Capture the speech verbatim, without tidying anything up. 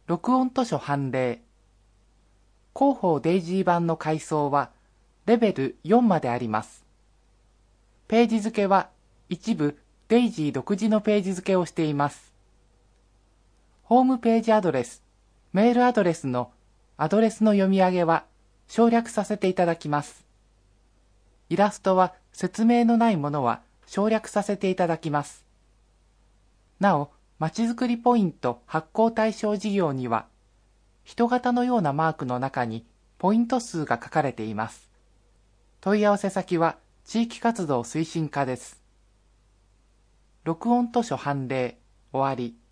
録音図書判例。広報デイジー版の階層はレベルよんまであります。ページ付けは一部デイジー独自のページ付けをしています。ホームページアドレス、メールアドレスのアドレスの読み上げは省略させていただきます。イラストは説明のないものは省略させていただきます。なお、まちづくりポイント発行対象事業には、人型のようなマークの中にポイント数が書かれています。問い合わせ先は地域活動推進課です。録音図書判例終わり。